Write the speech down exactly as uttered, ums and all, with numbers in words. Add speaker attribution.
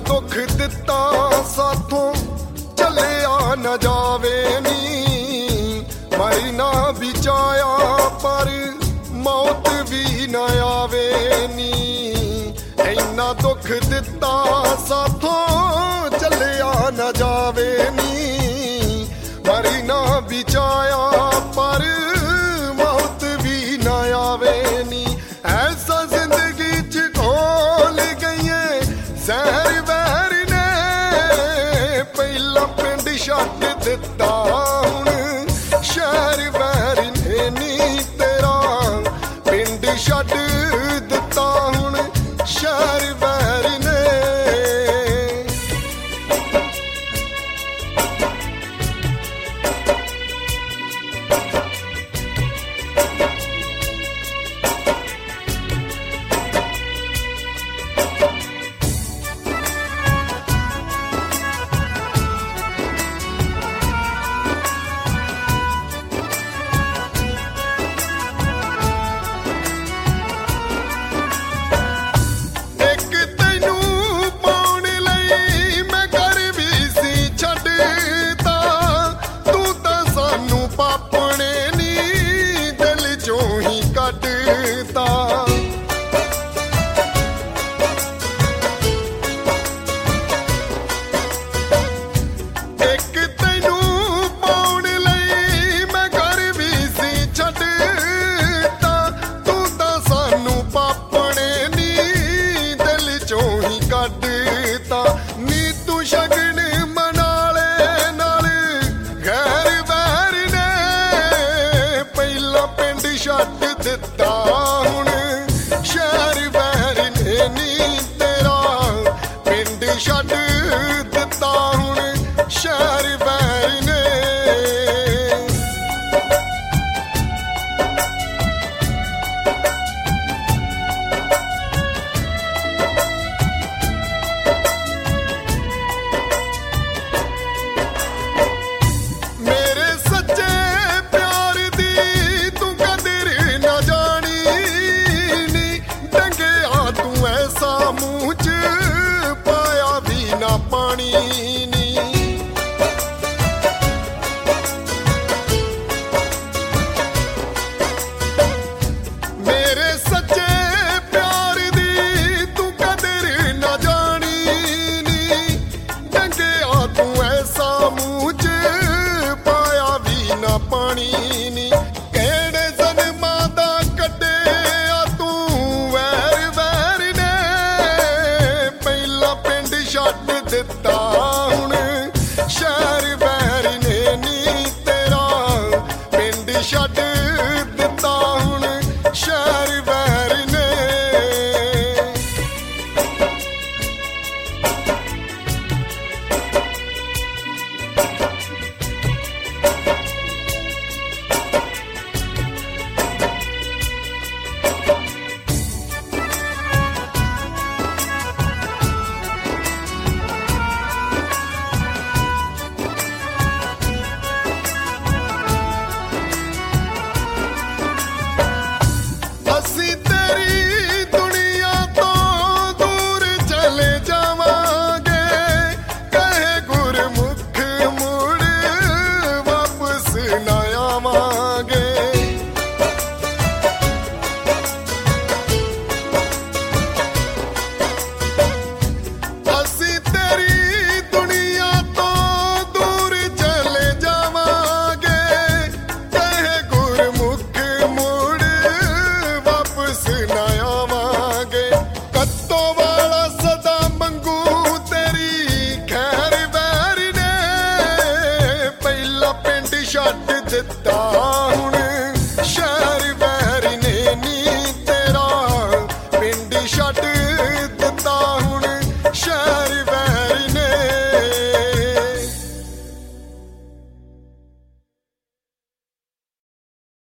Speaker 1: दुख दिता साथों चलिया न जावे नी मरी ना बिचाया पर मौत भी न आवे नी इन्ना दुख दिता साथों चलिया न जावे नी मरी ना बिचाया पर मौत भी न आवे नी ऐसा जिंदगी च खोल गई सहर बहर ने पहला पिंड छड्ड दिता हुण शहर बहर ने नी तेरा पिंड छड्ड दिता हुण शहर बहर ने दिता हुण शहर बहर ने नी तेरा पिंड छड्ड दिता हुण शहर बहर ने मेरे सच्चे प्यार दी तू कदर न जानी नी डंगिया तू ऐसा मुंह च पाया भी ना पानी नी मेरे सच्चे प्यार दी तू कदर न जानी नी डंगिया तू ऐसा मुंह च पाया भी ना पानी नी केड़े जन्मां दा कड्डिया तू वैर वैर ने पहला पिंड छड्ड दिता हुण शहर बहर ने नी तेरा पिंड छड्ड दिता हुण शहर बहर ने ਅਸੀਂ ਤੇਰੀ ਦੁਨੀਆ ਤੋਂ ਦੂਰ ਚਲੇ ਜਾਵਾਂਗੇ ਕਹੇ ਗੁਰਮੁਖ ਮੁੜ ਵਾਪਸ ਨਾ ਆਵਾਂਗੇ ਅਸੀਂ ਤੇਰੀ ਦੁਨੀਆ ਤੋਂ ਦੂਰ ਚਲੇ ਜਾਵਾਂਗੇ ਕਹੇ ਗੁਰਮੁਖ ਮੁੜ ਵਾਪਸ ਨਾ ਆਵਾਂਗੇ ਕੱਤੋਂ ਵਾਲਾ ਸਦਾ ਮੰਗੂ ਤੇਰੀ ਖੈਰ ਬਹਿਰ ਨੇ ਪਹਿਲਾ ਪਿੰਡ ਛੱਡ ਦਿੱਤਾ